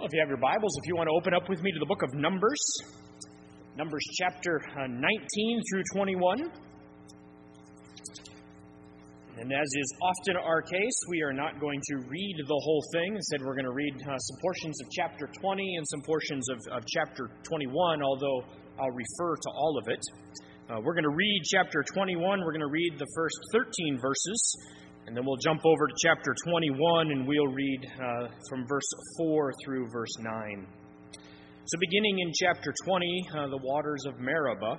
Well, if you have your Bibles, if you want to open up with me to the book of Numbers chapter 19 through 21. And as is often our case, we are not going to read the whole thing. Instead, we're going to read some portions of chapter 20 and some portions of chapter 21, although I'll refer to all of it. We're going to read chapter 21. We're going to read the first 13 verses. And then we'll jump over to chapter 21, and we'll read from verse 4 through verse 9. So beginning in chapter 20, the waters of Meribah.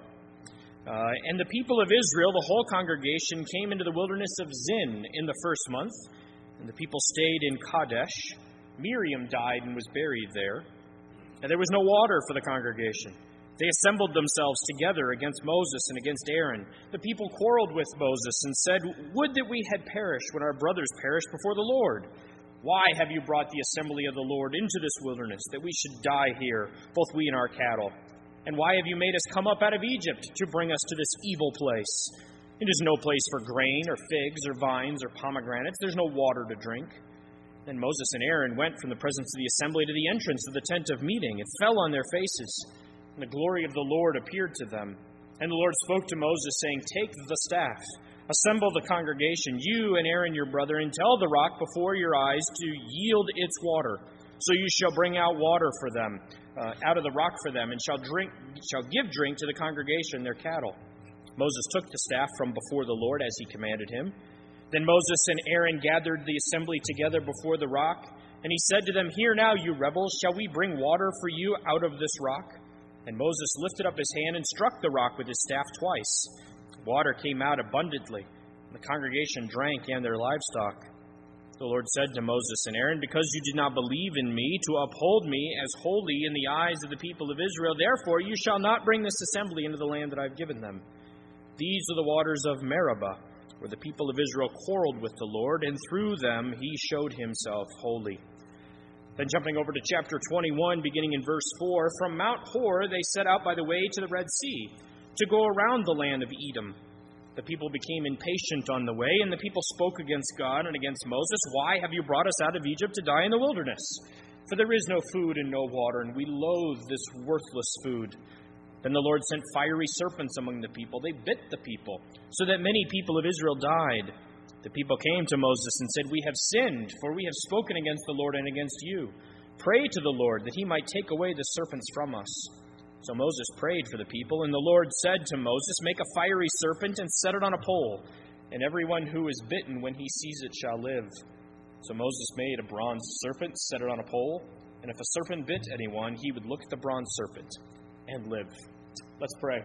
And the people of Israel, the whole congregation, came into the wilderness of Zin in the first month. And the people stayed in Kadesh. Miriam died and was buried there. And there was no water for the congregation. They assembled themselves together against Moses and against Aaron. The people quarreled with Moses and said, "Would that we had perished when our brothers perished before the Lord. Why have you brought the assembly of the Lord into this wilderness, that we should die here, both we and our cattle? And why have you made us come up out of Egypt to bring us to this evil place? It is no place for grain or figs or vines or pomegranates. There's no water to drink." Then Moses and Aaron went from the presence of the assembly to the entrance of the tent of meeting. It fell on their faces. And the glory of the Lord appeared to them. And the Lord spoke to Moses, saying, "Take the staff, assemble the congregation, you and Aaron your brother, and tell the rock before your eyes to yield its water. So you shall bring out water for them, out of the rock for them, and shall give drink to the congregation, their cattle." Moses took the staff from before the Lord as he commanded him. Then Moses and Aaron gathered the assembly together before the rock, and he said to them, "Hear now, you rebels, shall we bring water for you out of this rock?" And Moses lifted up his hand and struck the rock with his staff twice. Water came out abundantly. The congregation drank and their livestock. The Lord said to Moses and Aaron, "Because you did not believe in me to uphold me as holy in the eyes of the people of Israel, therefore you shall not bring this assembly into the land that I have given them. These are the waters of Meribah, where the people of Israel quarreled with the Lord, and through them he showed himself holy." Then jumping over to chapter 21, beginning in verse 4, from Mount Hor they set out by the way to the Red Sea, to go around the land of Edom. The people became impatient on the way, and the people spoke against God and against Moses, "Why have you brought us out of Egypt to die in the wilderness? For there is no food and no water, and we loathe this worthless food." Then the Lord sent fiery serpents among the people. They bit the people, so that many people of Israel died. The people came to Moses and said, "We have sinned, for we have spoken against the Lord and against you. Pray to the Lord that he might take away the serpents from us." So Moses prayed for the people, and the Lord said to Moses, "Make a fiery serpent and set it on a pole, and everyone who is bitten when he sees it shall live." So Moses made a bronze serpent, set it on a pole, and if a serpent bit anyone, he would look at the bronze serpent and live. Let's pray.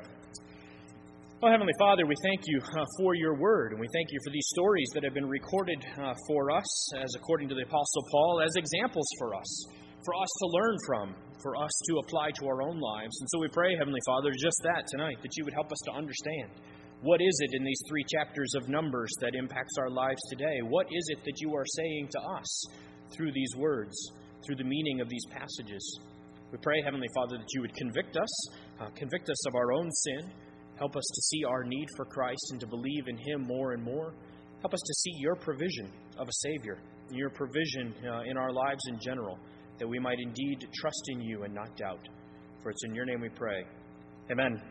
Oh, Heavenly Father, we thank you for your word, and we thank you for these stories that have been recorded for us, as according to the Apostle Paul, as examples for us to learn from, for us to apply to our own lives. And so we pray, Heavenly Father, just that tonight, that you would help us to understand. What is it in these 3 chapters of Numbers that impacts our lives today? What is it that you are saying to us through these words, through the meaning of these passages? We pray, Heavenly Father, that you would convict us of our own sin. Help us to see our need for Christ and to believe in him more and more. Help us to see your provision of a Savior, your provision in our lives in general, that we might indeed trust in you and not doubt. For it's in your name we pray. Amen.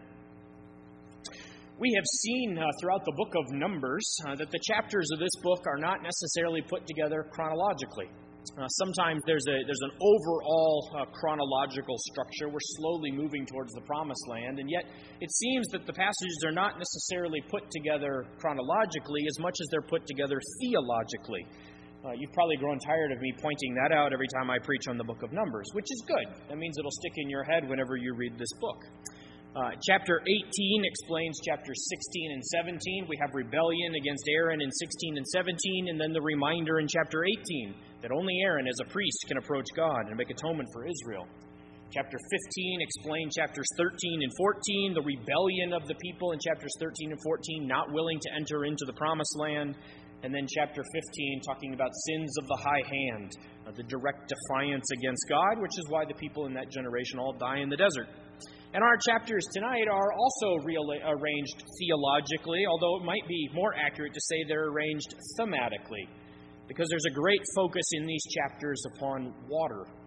We have seen throughout the book of Numbers that the chapters of this book are not necessarily put together chronologically. Sometimes there's an overall chronological structure. We're slowly moving towards the Promised Land, and yet it seems that the passages are not necessarily put together chronologically as much as they're put together theologically. You've probably grown tired of me pointing that out every time I preach on the book of Numbers, which is good. That means it'll stick in your head whenever you read this book. Chapter 18 explains chapters 16 and 17. We have rebellion against Aaron in 16 and 17, and then the reminder in chapter 18 that only Aaron as a priest can approach God and make atonement for Israel. Chapter 15 explains chapters 13 and 14, the rebellion of the people in chapters 13 and 14, not willing to enter into the Promised Land. And then chapter 15 talking about sins of the high hand, the direct defiance against God, which is why the people in that generation all die in the desert. And our chapters tonight are also arranged theologically, although it might be more accurate to say they're arranged thematically, because there's a great focus in these chapters upon water.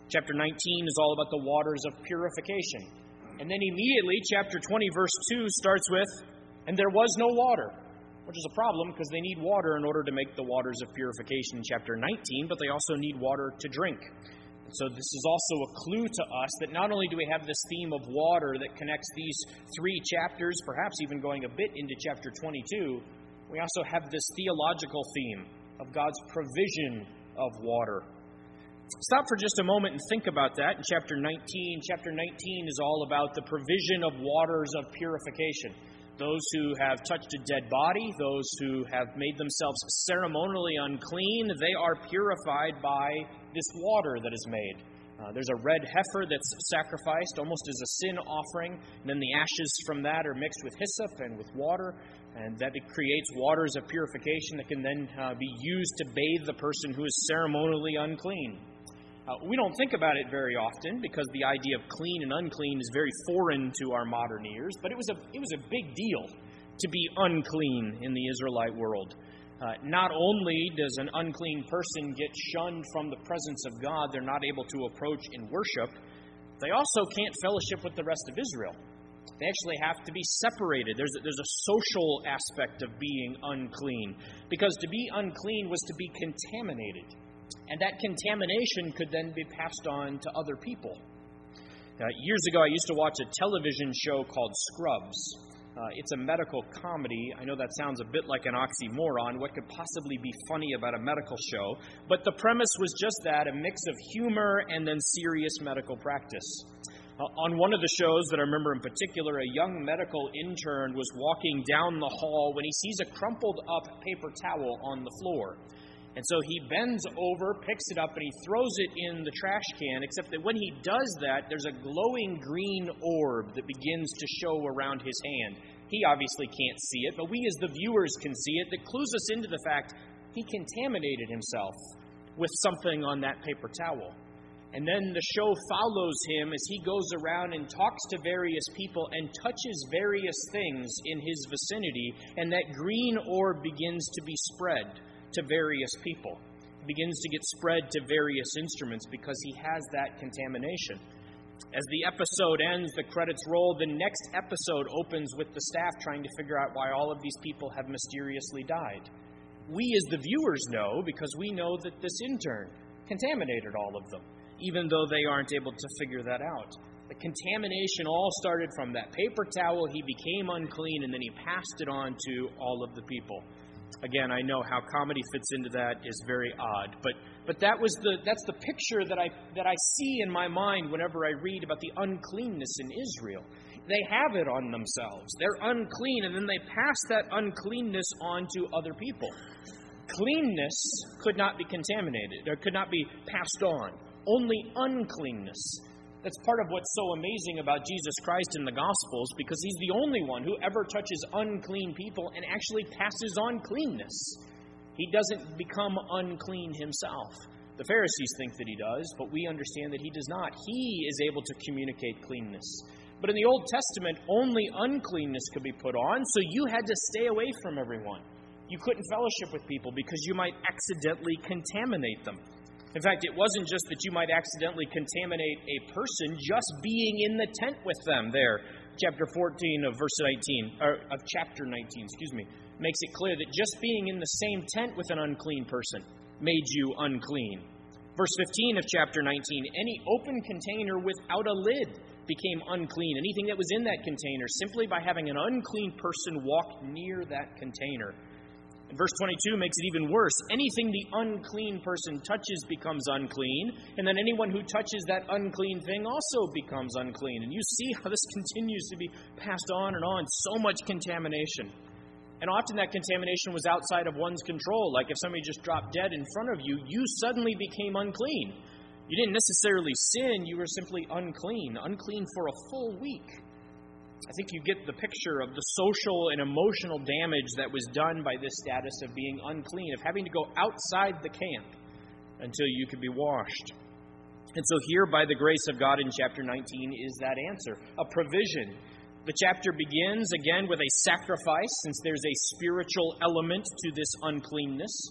Chapter 19 is all about the waters of purification. And then immediately, chapter 20, verse 2 starts with, "And there was no water," which is a problem because they need water in order to make the waters of purification in chapter 19, but they also need water to drink. And so this is also a clue to us that not only do we have this theme of water that connects these 3 chapters, perhaps even going a bit into chapter 22, we also have this theological theme of God's provision of water. Stop for just a moment and think about that in chapter 19. Chapter 19 is all about the provision of waters of purification. Those who have touched a dead body, those who have made themselves ceremonially unclean, they are purified by this water that is made. There's a red heifer that's sacrificed almost as a sin offering, and then the ashes from that are mixed with hyssop and with water, and that it creates waters of purification that can then be used to bathe the person who is ceremonially unclean. We don't think about it very often because the idea of clean and unclean is very foreign to our modern ears, but it was a big deal to be unclean in the Israelite world. Not only does an unclean person get shunned from the presence of God, they're not able to approach in worship, they also can't fellowship with the rest of Israel. They actually have to be separated. There's a social aspect of being unclean, because to be unclean was to be contaminated. And that contamination could then be passed on to other people. Years ago, I used to watch a television show called Scrubs. It's a medical comedy. I know that sounds a bit like an oxymoron. What could possibly be funny about a medical show? But the premise was just that, a mix of humor and then serious medical practice. On one of the shows that I remember in particular, a young medical intern was walking down the hall when he sees a crumpled up paper towel on the floor. And so he bends over, picks it up, and he throws it in the trash can, except that when he does that, there's a glowing green orb that begins to show around his hand. He obviously can't see it, but we as the viewers can see it. That clues us into the fact he contaminated himself with something on that paper towel. And then the show follows him as he goes around and talks to various people and touches various things in his vicinity, and that green orb begins to be spread to various people. It begins to get spread to various instruments because he has that contamination. As the episode ends, the credits roll, the next episode opens with the staff trying to figure out why all of these people have mysteriously died. We as the viewers know because we know that this intern contaminated all of them, even though they aren't able to figure that out. The contamination all started from that paper towel. He became unclean, and then he passed it on to all of the people. Again, I know how comedy fits into that is very odd, but that's the picture that I see in my mind whenever I read about the uncleanness in Israel. They have it on themselves. They're unclean, and then they pass that uncleanness on to other people. Cleanness could not be contaminated, or could not be passed on. Only uncleanness. That's part of what's so amazing about Jesus Christ in the Gospels, because he's the only one who ever touches unclean people and actually passes on cleanness. He doesn't become unclean himself. The Pharisees think that he does, but we understand that he does not. He is able to communicate cleanness. But in the Old Testament, only uncleanness could be put on, so you had to stay away from everyone. You couldn't fellowship with people because you might accidentally contaminate them. In fact, it wasn't just that you might accidentally contaminate a person, just being in the tent with them there. Chapter 14 of chapter 19, makes it clear that just being in the same tent with an unclean person made you unclean. Verse 15 of chapter 19, any open container without a lid became unclean. Anything that was in that container, simply by having an unclean person walk near that container. Verse 22 makes it even worse. Anything the unclean person touches becomes unclean, and then anyone who touches that unclean thing also becomes unclean. And you see how this continues to be passed on and on. So much contamination. And often that contamination was outside of one's control. Like if somebody just dropped dead in front of you, you suddenly became unclean. You didn't necessarily sin, you were simply unclean for a full week. I think you get the picture of the social and emotional damage that was done by this status of being unclean, of having to go outside the camp until you could be washed. And so here, by the grace of God in chapter 19, is that answer, a provision. The chapter begins, again, with a sacrifice, since there's a spiritual element to this uncleanness.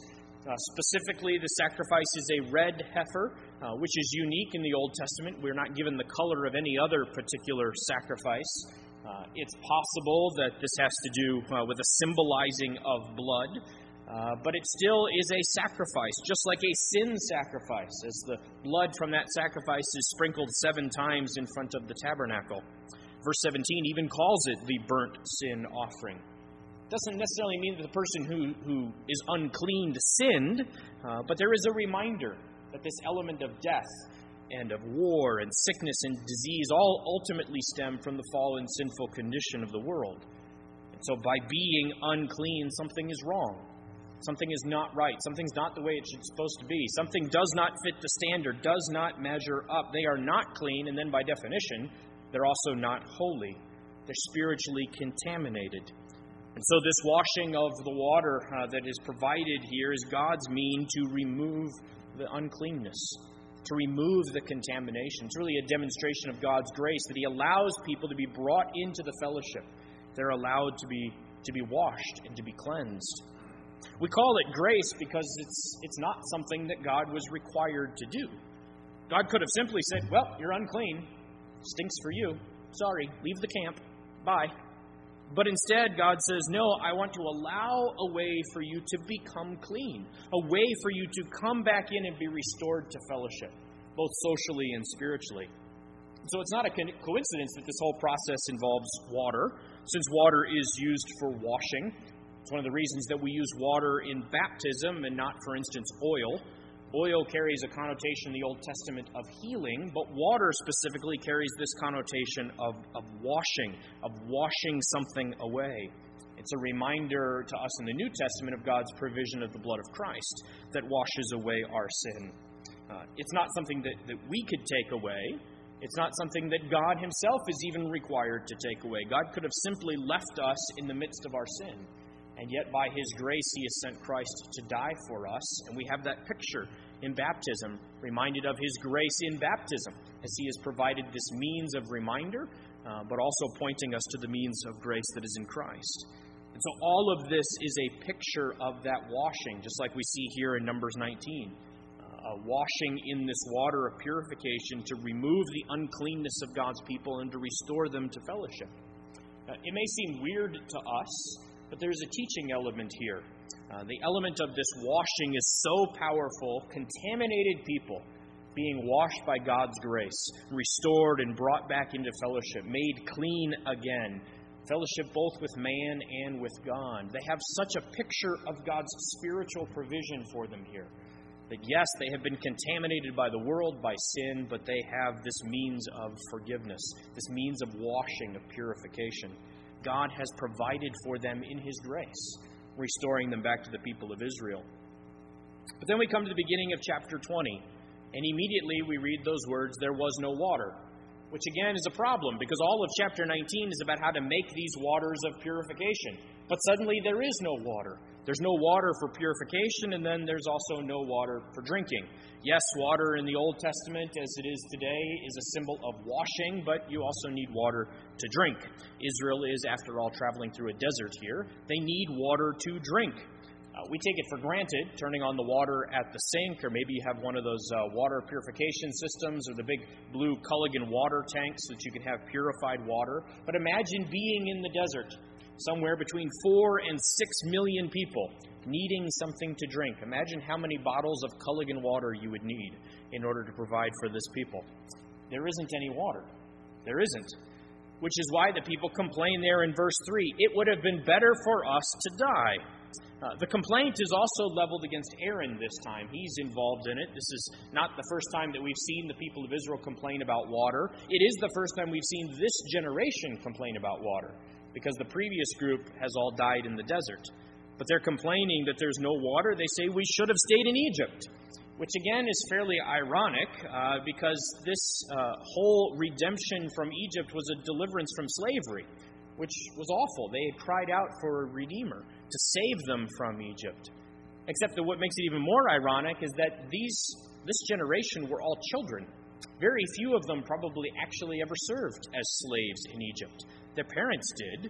Specifically, the sacrifice is a red heifer, which is unique in the Old Testament. We're not given the color of any other particular sacrifice. It's possible that this has to do with a symbolizing of blood, but it still is a sacrifice, just like a sin sacrifice, as the blood from that sacrifice is sprinkled 7 times in front of the tabernacle. Verse 17 even calls it the burnt sin offering. Doesn't necessarily mean that the person who is unclean sinned, but there is a reminder that this element of death and of war and sickness and disease all ultimately stem from the fallen sinful condition of the world. And so by being unclean, something is wrong. Something is not right. Something's not the way it's supposed to be. Something does not fit the standard, does not measure up. They are not clean, and then by definition, they're also not holy. They're spiritually contaminated. And so this washing of the water that is provided here is God's mean to remove the uncleanness, to remove the contamination. It's really a demonstration of God's grace that He allows people to be brought into the fellowship. They're allowed to be washed and to be cleansed. We call it grace because it's not something that God was required to do. God could have simply said, well, you're unclean. Stinks for you. Sorry, leave the camp. Bye. But instead, God says, no, I want to allow a way for you to become clean, a way for you to come back in and be restored to fellowship, both socially and spiritually. So it's not a coincidence that this whole process involves water, since water is used for washing. It's one of the reasons that we use water in baptism and not, for instance, oil. Oil carries a connotation in the Old Testament of healing, but water specifically carries this connotation of washing something away. It's a reminder to us in the New Testament of God's provision of the blood of Christ that washes away our sin. It's not something that we could take away. It's not something that God Himself is even required to take away. God could have simply left us in the midst of our sin. And yet by His grace He has sent Christ to die for us. And we have that picture in baptism, reminded of His grace in baptism, as He has provided this means of reminder, but also pointing us to the means of grace that is in Christ. And so all of this is a picture of that washing, just like we see here in Numbers 19. Washing in this water of purification to remove the uncleanness of God's people and to restore them to fellowship. It may seem weird to us, but there's a teaching element here. The element of this washing is so powerful, contaminated people being washed by God's grace, restored and brought back into fellowship, made clean again. Fellowship both with man and with God. They have such a picture of God's spiritual provision for them here. That yes, they have been contaminated by the world, by sin, but they have this means of forgiveness, this means of washing, of purification. God has provided for them in His grace, restoring them back to the people of Israel. But then we come to the beginning of chapter 20, and immediately we read those words, there was no water, which again is a problem, because all of chapter 19 is about how to make these waters of purification. But suddenly there is no water. There's no water for purification, and then there's also no water for drinking. Yes, water in the Old Testament, as it is today, is a symbol of washing, but you also need water to drink. Israel is, after all, traveling through a desert here. They need water to drink. We take it for granted, turning on the water at the sink, or maybe you have one of those water purification systems, or the big blue Culligan water tanks so that you can have purified water. But imagine being in the desert, somewhere between 4 and 6 million people needing something to drink. Imagine how many bottles of Culligan water you would need in order to provide for this people. There isn't any water. There isn't. Which is why the people complain there in verse 3. It would have been better for us to die. The complaint is also leveled against Aaron this time. He's involved in it. This is not the first time that we've seen the people of Israel complain about water. It is the first time we've seen this generation complain about water, because the previous group has all died in the desert. But they're complaining that there's no water. They say we should have stayed in Egypt, which again is fairly ironic because this whole redemption from Egypt was a deliverance from slavery, which was awful. They had cried out for a redeemer to save them from Egypt. Except that what makes it even more ironic is that this generation were all children. Very few of them probably actually ever served as slaves in Egypt. Their parents did,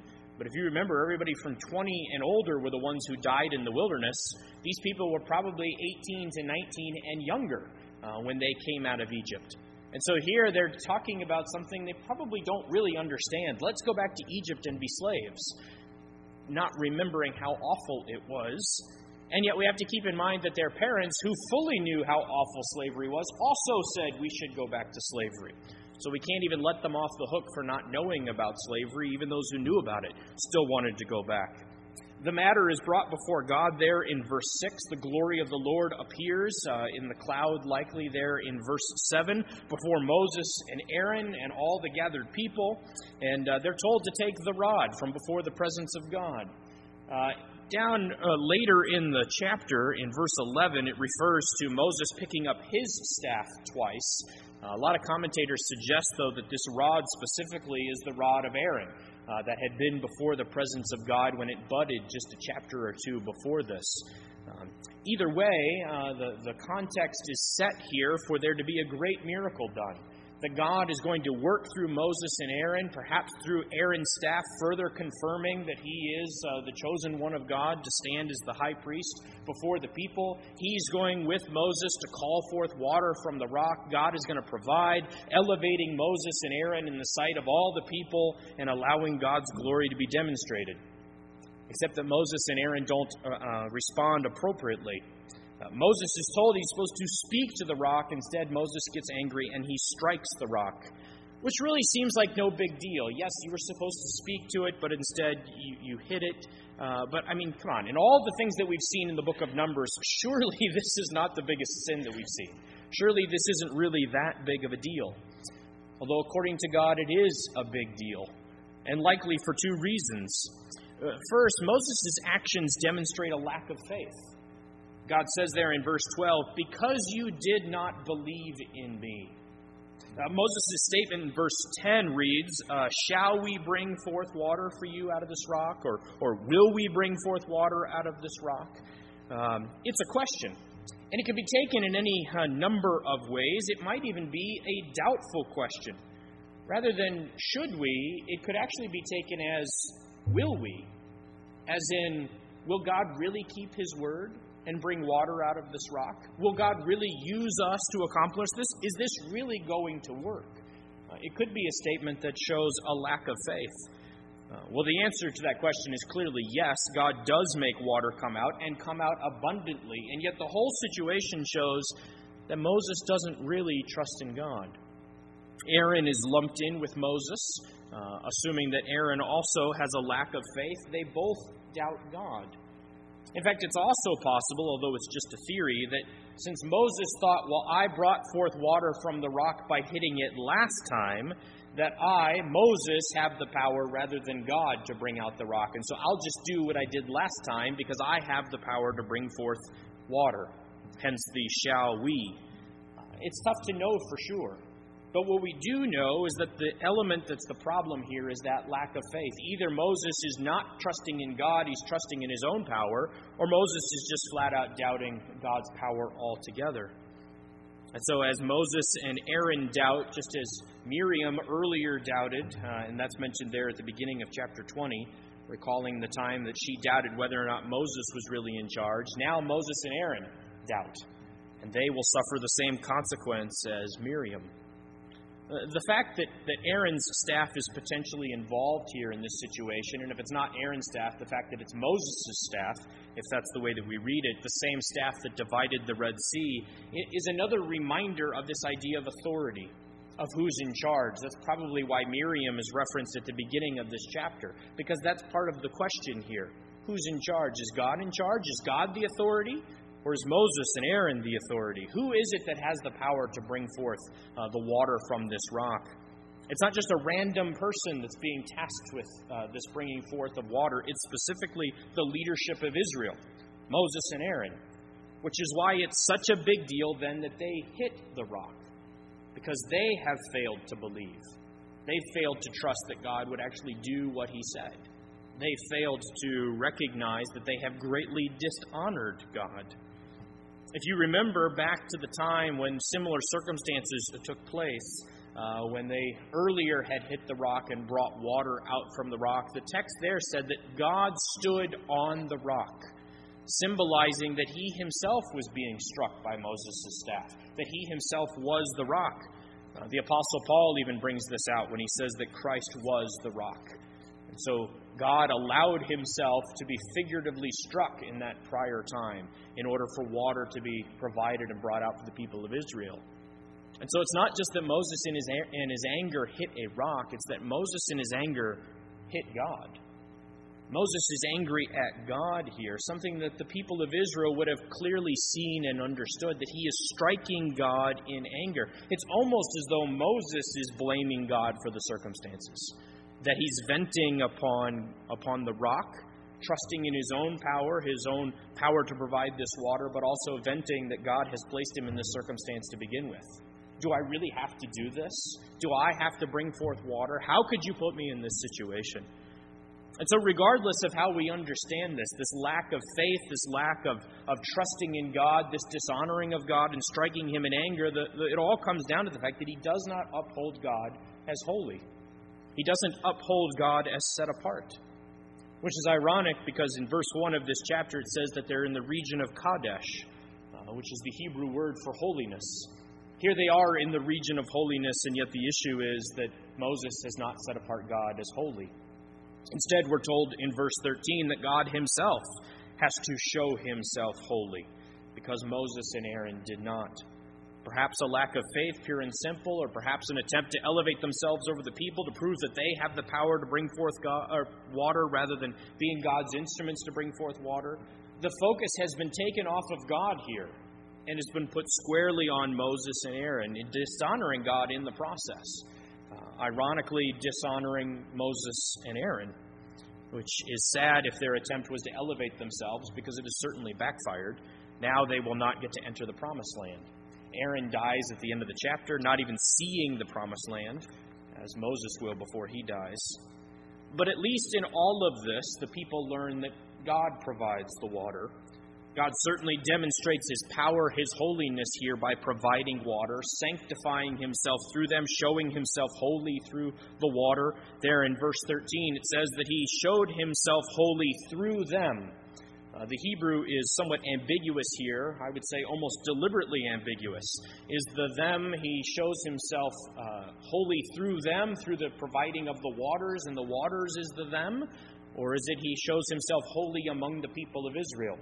But if you remember, everybody from 20 and older were the ones who died in the wilderness. These people were probably 18 to 19 and younger when they came out of Egypt. And so here they're talking about something they probably don't really understand. Let's go back to Egypt and be slaves, not remembering how awful it was. And yet we have to keep in mind that their parents, who fully knew how awful slavery was, also said we should go back to slavery. So we can't even let them off the hook for not knowing about slavery. Even those who knew about it still wanted to go back. The matter is brought before God there in verse 6. The glory of the Lord appears in the cloud, likely there in verse 7, before Moses and Aaron and all the gathered people. And they're told to take the rod from before the presence of God. Down later in the chapter, in verse 11, it refers to Moses picking up his staff twice. A lot of commentators suggest, though, that this rod specifically is the rod of Aaron that had been before the presence of God when it budded just a chapter or two before this. Either way, the context is set here for there to be a great miracle done. That God is going to work through Moses and Aaron, perhaps through Aaron's staff, further confirming that he is the chosen one of God to stand as the high priest before the people. He's going with Moses to call forth water from the rock. God is going to provide, elevating Moses and Aaron in the sight of all the people and allowing God's glory to be demonstrated. Except that Moses and Aaron don't respond appropriately. Moses is told he's supposed to speak to the rock. Instead, Moses gets angry and he strikes the rock, which really seems like no big deal. Yes, you were supposed to speak to it, but instead you hit it. But, I mean, come on. In all the things that we've seen in the book of Numbers, surely this is not the biggest sin that we've seen. Surely this isn't really that big of a deal. Although, according to God, it is a big deal, and likely for two reasons. First, Moses' actions demonstrate a lack of faith. God says there in verse 12, because you did not believe in me. Moses' statement in verse 10 reads, shall we bring forth water for you out of this rock? Or will we bring forth water out of this rock? It's a question. And it can be taken in any number of ways. It might even be a doubtful question. Rather than should we, it could actually be taken as will we? As in, will God really keep His word and bring water out of this rock? Will God really use us to accomplish this? Is this really going to work? It could be a statement that shows a lack of faith. Well, the answer to that question is clearly yes. God does make water come out and come out abundantly. And yet the whole situation shows that Moses doesn't really trust in God. Aaron is lumped in with Moses, assuming that Aaron also has a lack of faith. They both doubt God. In fact, it's also possible, although it's just a theory, that since Moses thought, well, I brought forth water from the rock by hitting it last time, that I, Moses, have the power rather than God to bring out the rock. And so I'll just do what I did last time because I have the power to bring forth water. Hence the shall we. It's tough to know for sure. But what we do know is that the element that's the problem here is that lack of faith. Either Moses is not trusting in God, he's trusting in his own power, or Moses is just flat out doubting God's power altogether. And so as Moses and Aaron doubt, just as Miriam earlier doubted, and that's mentioned there at the beginning of chapter 20, recalling the time that she doubted whether or not Moses was really in charge, now Moses and Aaron doubt, and they will suffer the same consequence as Miriam. The fact that Aaron's staff is potentially involved here in this situation, and if it's not Aaron's staff, the fact that it's Moses' staff, if that's the way that we read it, the same staff that divided the Red Sea, is another reminder of this idea of authority, of who's in charge. That's probably why Miriam is referenced at the beginning of this chapter, because that's part of the question here. Who's in charge? Is God in charge? Is God the authority? Or is Moses and Aaron the authority? Who is it that has the power to bring forth the water from this rock? It's not just a random person that's being tasked with this bringing forth of water. It's specifically the leadership of Israel, Moses and Aaron, which is why it's such a big deal then that they hit the rock, because they have failed to believe. They failed to trust that God would actually do what He said. They failed to recognize that they have greatly dishonored God. If you remember back to the time when similar circumstances took place, when they earlier had hit the rock and brought water out from the rock, the text there said that God stood on the rock, symbolizing that he himself was being struck by Moses' staff, that he himself was the rock. The Apostle Paul even brings this out when he says that Christ was the rock. And so God allowed himself to be figuratively struck in that prior time in order for water to be provided and brought out for the people of Israel. And so it's not just that Moses in his anger hit a rock, it's that Moses in his anger hit God. Moses is angry at God here, something that the people of Israel would have clearly seen and understood, that he is striking God in anger. It's almost as though Moses is blaming God for the circumstances, that he's venting upon the rock, trusting in his own power to provide this water, but also venting that God has placed him in this circumstance to begin with. Do I really have to do this? Do I have to bring forth water? How could you put me in this situation? And so regardless of how we understand this lack of faith, this lack of trusting in God, this dishonoring of God and striking him in anger, it all comes down to the fact that he does not uphold God as holy. He doesn't uphold God as set apart. Which is ironic because in verse 1 of this chapter it says that they're in the region of Kadesh, which is the Hebrew word for holiness. Here they are in the region of holiness, and yet the issue is that Moses has not set apart God as holy. Instead, we're told in verse 13 that God himself has to show himself holy, because Moses and Aaron did not. Perhaps a lack of faith, pure and simple, or perhaps an attempt to elevate themselves over the people to prove that they have the power to bring forth water rather than being God's instruments to bring forth water. The focus has been taken off of God here and has been put squarely on Moses and Aaron, dishonoring God in the process. Ironically, dishonoring Moses and Aaron, which is sad if their attempt was to elevate themselves, because it has certainly backfired. Now they will not get to enter the promised land. Aaron dies at the end of the chapter, not even seeing the promised land, as Moses will before he dies. But at least in all of this, the people learn that God provides the water. God certainly demonstrates his power, his holiness here by providing water, sanctifying himself through them, showing himself holy through the water. There in verse 13 it says that he showed himself holy through them. The Hebrew is somewhat ambiguous here. I would say almost deliberately ambiguous. Is the them, he shows himself holy through them, through the providing of the waters, and the waters is the them? Or is it he shows himself holy among the people of Israel?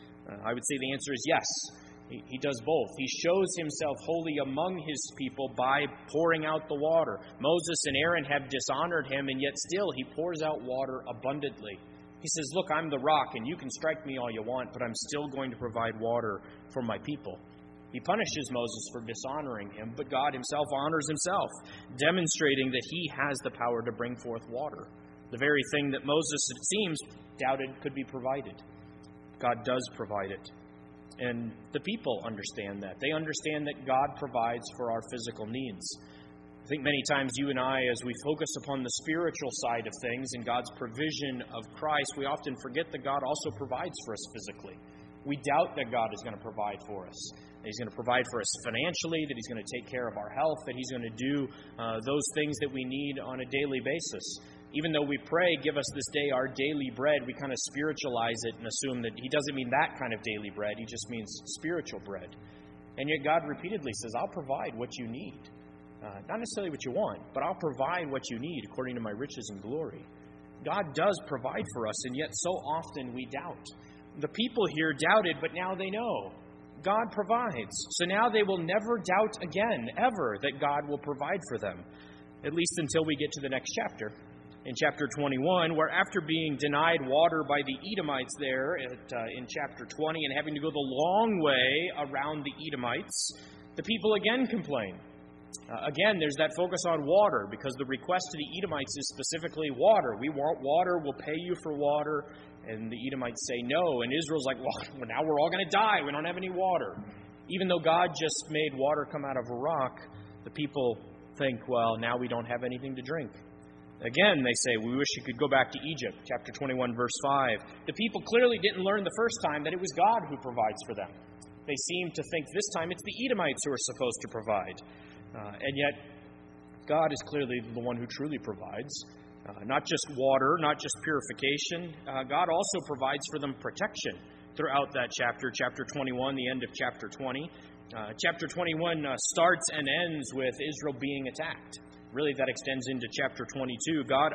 I would say the answer is yes. He does both. He shows himself holy among his people by pouring out the water. Moses and Aaron have dishonored him, and yet still he pours out water abundantly. He says, look, I'm the rock, and you can strike me all you want, but I'm still going to provide water for my people. He punishes Moses for dishonoring him, but God himself honors himself, demonstrating that he has the power to bring forth water. The very thing that Moses, it seems, doubted could be provided. God does provide it. And the people understand that. They understand that God provides for our physical needs. I think many times you and I, as we focus upon the spiritual side of things and God's provision of Christ, we often forget that God also provides for us physically. We doubt that God is going to provide for us. That he's going to provide for us financially, that he's going to take care of our health, that he's going to do those things that we need on a daily basis. Even though we pray, give us this day our daily bread, we kind of spiritualize it and assume that he doesn't mean that kind of daily bread. He just means spiritual bread. And yet God repeatedly says, I'll provide what you need. Not necessarily what you want, but I'll provide what you need according to my riches and glory. God does provide for us, and yet so often we doubt. The people here doubted, but now they know. God provides. So now they will never doubt again, ever, that God will provide for them. At least until we get to the next chapter. In chapter 21, where after being denied water by the Edomites there in chapter 20 and having to go the long way around the Edomites, the people again complain. Again, there's that focus on water, because the request to the Edomites is specifically water. We want water, we'll pay you for water. And the Edomites say no. And Israel's like, well, now we're all going to die. We don't have any water. Even though God just made water come out of a rock, the people think, well, now we don't have anything to drink. Again, they say, we wish you could go back to Egypt, chapter 21, verse 5. The people clearly didn't learn the first time that it was God who provides for them. They seem to think this time it's the Edomites who are supposed to provide. And yet, God is clearly the one who truly provides. Not just water, not just purification. God also provides for them protection throughout that chapter. Chapter 21, the end of chapter 20. Chapter 21 starts and ends with Israel being attacked. Really, that extends into chapter 22. God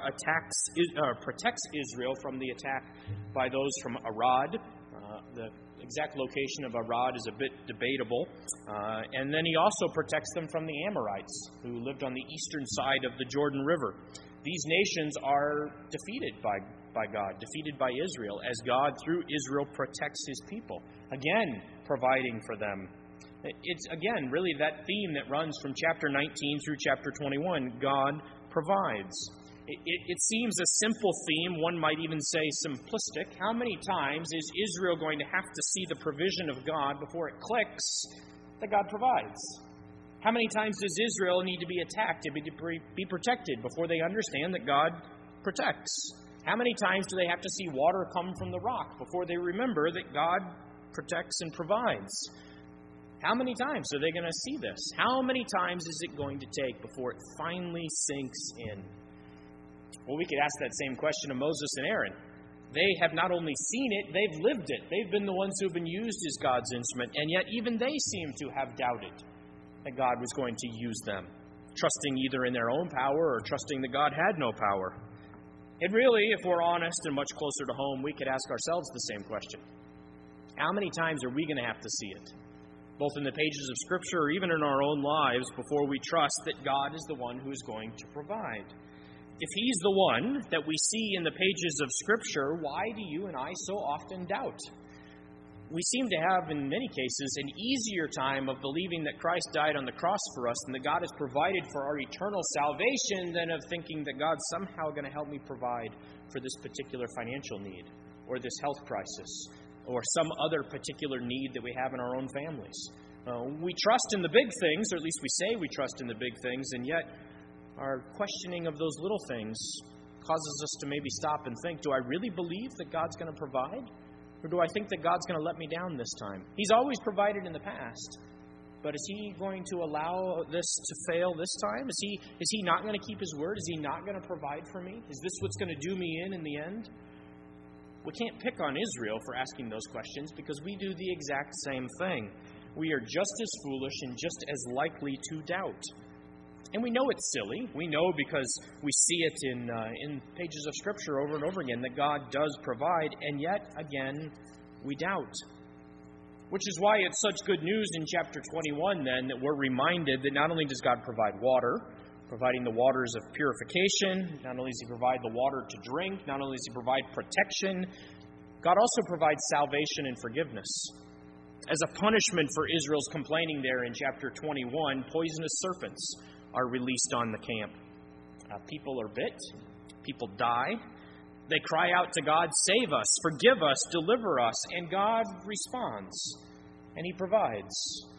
protects Israel from the attack by those from Arad. The exact location of Arad is a bit debatable. And then he also protects them from the Amorites, who lived on the eastern side of the Jordan River. These nations are defeated by God, defeated by Israel, as God, through Israel, protects his people, again, providing for them. It's, again, really that theme that runs from chapter 19 through chapter 21. God provides. It seems a simple theme, one might even say simplistic. How many times is Israel going to have to see the provision of God before it clicks that God provides? How many times does Israel need to be attacked to be protected before they understand that God protects? How many times do they have to see water come from the rock before they remember that God protects and provides? How many times are they going to see this? How many times is it going to take before it finally sinks in? Well, we could ask that same question of Moses and Aaron. They have not only seen it, they've lived it. They've been the ones who have been used as God's instrument, and yet even they seem to have doubted that God was going to use them, trusting either in their own power or trusting that God had no power. And really, if we're honest and much closer to home, we could ask ourselves the same question. How many times are we going to have to see it, both in the pages of Scripture or even in our own lives, before we trust that God is the one who is going to provide? If he's the one that we see in the pages of Scripture, why do you and I so often doubt? We seem to have, in many cases, an easier time of believing that Christ died on the cross for us and that God has provided for our eternal salvation than of thinking that God's somehow going to help me provide for this particular financial need or this health crisis or some other particular need that we have in our own families. We trust in the big things, or at least we say we trust in the big things, and yet our questioning of those little things causes us to maybe stop and think, do I really believe that God's going to provide? Or do I think that God's going to let me down this time? He's always provided in the past, but is he going to allow this to fail this time? Is he not going to keep his word? Is he not going to provide for me? Is this what's going to do me in the end? We can't pick on Israel for asking those questions because we do the exact same thing. We are just as foolish and just as likely to doubt. And we know it's silly. We know because we see it in pages of Scripture over and over again that God does provide, and yet, again, we doubt. Which is why it's such good news in chapter 21, then, that we're reminded that not only does God provide water, providing the waters of purification, not only does he provide the water to drink, not only does he provide protection, God also provides salvation and forgiveness. As a punishment for Israel's complaining there in chapter 21, poisonous serpents are released on the camp. People are bit. People die. They cry out to God, save us, forgive us, deliver us. And God responds, and he provides.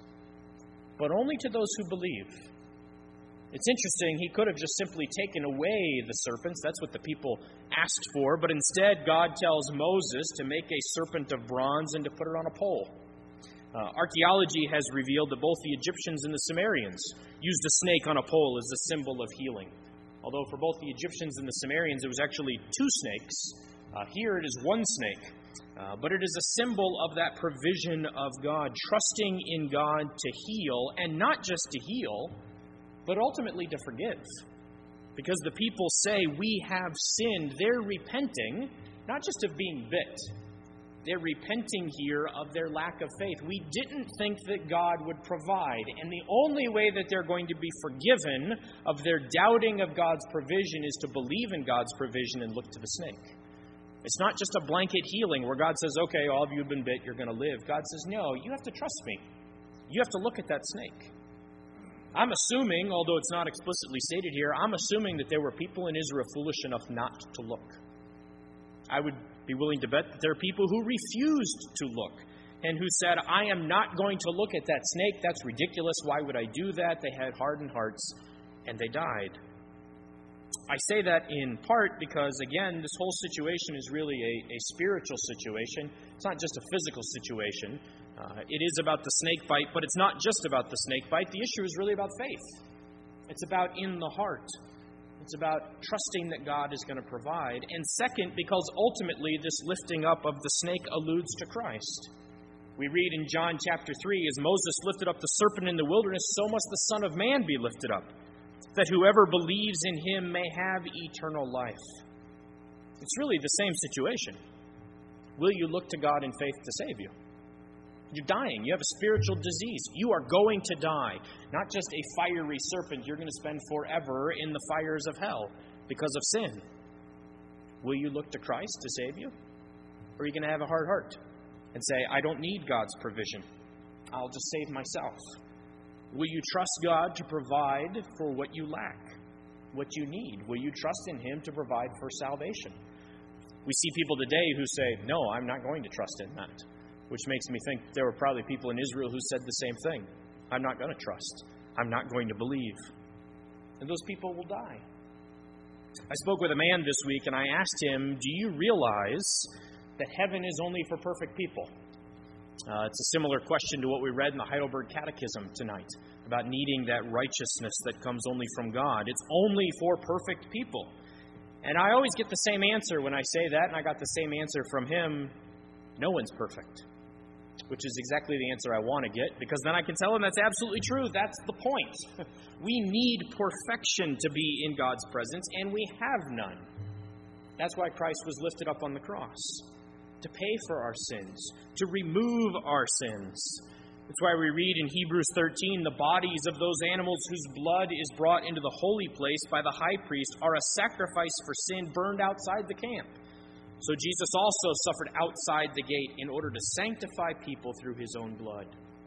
But only to those who believe. It's interesting, he could have just simply taken away the serpents. That's what the people asked for. But instead, God tells Moses to make a serpent of bronze and to put it on a pole. Archaeology has revealed that both the Egyptians and the Sumerians used a snake on a pole as a symbol of healing. Although for both the Egyptians and the Sumerians, it was actually two snakes. Here it is one snake. But it is a symbol of that provision of God, trusting in God to heal, and not just to heal, but ultimately to forgive. Because the people say, we have sinned. They're repenting, not just of being bit. They're repenting here of their lack of faith. We didn't think that God would provide. And the only way that they're going to be forgiven of their doubting of God's provision is to believe in God's provision and look to the snake. It's not just a blanket healing where God says, okay, all of you have been bit, you're going to live. God says, no, you have to trust me. You have to look at that snake. I'm assuming, although it's not explicitly stated here, I'm assuming that there were people in Israel foolish enough not to look. I would be willing to bet that there are people who refused to look and who said, I am not going to look at that snake. That's ridiculous. Why would I do that? They had hardened hearts and they died. I say that in part because, again, this whole situation is really a spiritual situation. It's not just a physical situation. It is about the snake bite, but it's not just about the snake bite. The issue is really about faith. It's about in the heart. It's about trusting that God is going to provide. And second, because ultimately this lifting up of the snake alludes to Christ. We read in John chapter 3, as Moses lifted up the serpent in the wilderness, so must the Son of Man be lifted up, that whoever believes in him may have eternal life. It's really the same situation. Will you look to God in faith to save you? You're dying. You have a spiritual disease. You are going to die. Not just a fiery serpent. You're going to spend forever in the fires of hell because of sin. Will you look to Christ to save you? Or are you going to have a hard heart and say, I don't need God's provision. I'll just save myself. Will you trust God to provide for what you lack, what you need? Will you trust in Him to provide for salvation? We see people today who say, no, I'm not going to trust in that. Which makes me think there were probably people in Israel who said the same thing. I'm not going to trust. I'm not going to believe. And those people will die. I spoke with a man this week and I asked him, do you realize that heaven is only for perfect people? It's a similar question to what we read in the Heidelberg Catechism tonight about needing that righteousness that comes only from God. It's only for perfect people. And I always get the same answer when I say that, and I got the same answer from him. No one's perfect. Which is exactly the answer I want to get, because then I can tell him that's absolutely true. That's the point. We need perfection to be in God's presence, and we have none. That's why Christ was lifted up on the cross, to pay for our sins, to remove our sins. That's why we read in Hebrews 13, the bodies of those animals whose blood is brought into the holy place by the high priest are a sacrifice for sin burned outside the camp. So Jesus also suffered outside the gate in order to sanctify people through His own blood.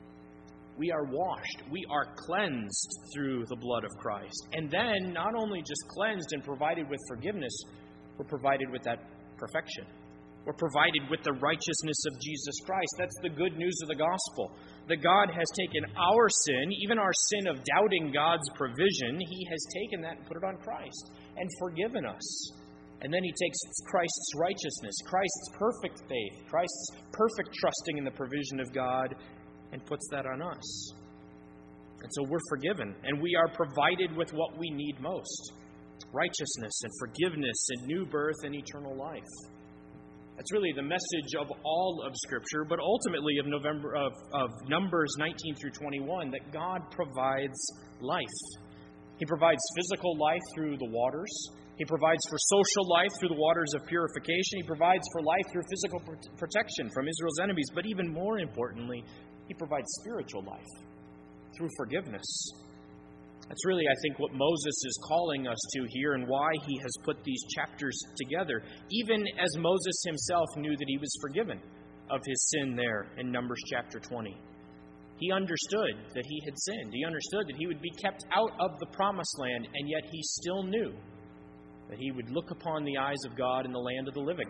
We are washed. We are cleansed through the blood of Christ. And then, not only just cleansed and provided with forgiveness, we're provided with that perfection. We're provided with the righteousness of Jesus Christ. That's the good news of the gospel. That God has taken our sin, even our sin of doubting God's provision, He has taken that and put it on Christ and forgiven us. And then He takes Christ's righteousness, Christ's perfect faith, Christ's perfect trusting in the provision of God, and puts that on us. And so we're forgiven, and we are provided with what we need most: righteousness and forgiveness and new birth and eternal life. That's really the message of all of Scripture, but ultimately of Numbers 19 through 21, that God provides life. He provides physical life through the waters. He provides for social life through the waters of purification. He provides for life through physical protection from Israel's enemies. But even more importantly, He provides spiritual life through forgiveness. That's really, I think, what Moses is calling us to here and why he has put these chapters together, even as Moses himself knew that he was forgiven of his sin there in Numbers chapter 20. He understood that he had sinned. He understood that he would be kept out of the promised land, and yet he still knew that he would look upon the eyes of God in the land of the living.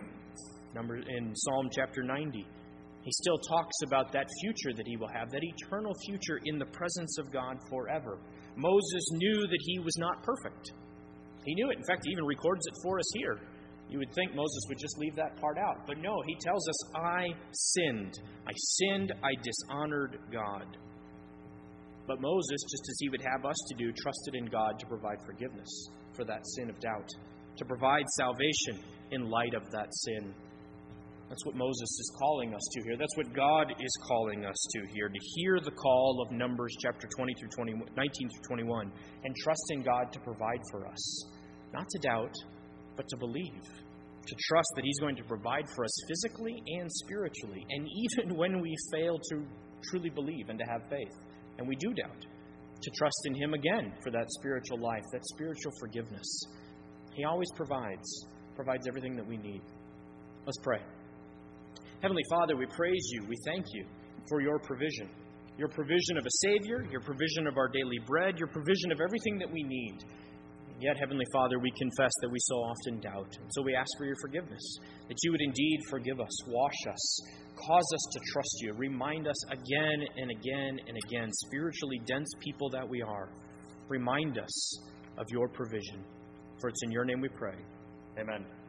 In Psalm chapter 90, he still talks about that future that he will have, that eternal future in the presence of God forever. Moses knew that he was not perfect. He knew it. In fact, he even records it for us here. You would think Moses would just leave that part out. But no, he tells us, I sinned. I dishonored God. But Moses, just as he would have us to do, trusted in God to provide forgiveness for that sin of doubt, to provide salvation in light of that sin. That's what Moses is calling us to here. That's what God is calling us to here, to hear the call of Numbers chapter 19 through 21, and trust in God to provide for us. Not to doubt, but to believe. To trust that He's going to provide for us physically and spiritually. And even when we fail to truly believe and to have faith, and we do doubt, to trust in Him again for that spiritual life, that spiritual forgiveness. He always provides everything that we need. Let's pray. Heavenly Father, we praise You. We thank You for Your provision. Your provision of a Savior, Your provision of our daily bread, Your provision of everything that we need. Yet, Heavenly Father, we confess that we so often doubt. And so we ask for Your forgiveness, that You would indeed forgive us, wash us, cause us to trust You, remind us again and again and again, spiritually dense people that we are. Remind us of Your provision. For it's in Your name we pray. Amen.